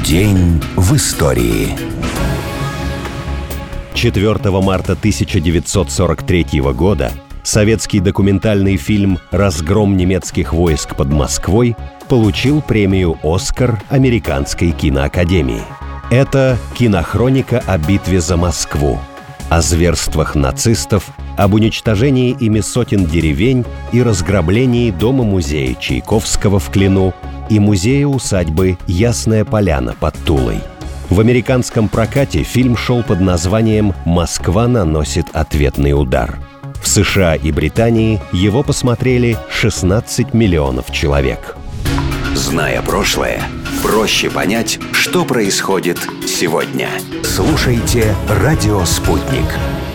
День в истории. 4 марта 1943 года советский документальный фильм «Разгром немецких войск под Москвой» получил премию «Оскар» Американской киноакадемии. Это кинохроника о битве за Москву, о зверствах нацистов, об уничтожении ими сотен деревень и разграблении дома-музея Чайковского в Клину и музея-усадьбы Ясная Поляна под Тулой. В американском прокате фильм шел под названием «Москва наносит ответный удар». В США и Британии его посмотрели 16 миллионов человек. Зная прошлое, проще понять, что происходит сегодня. Слушайте «Радио Спутник».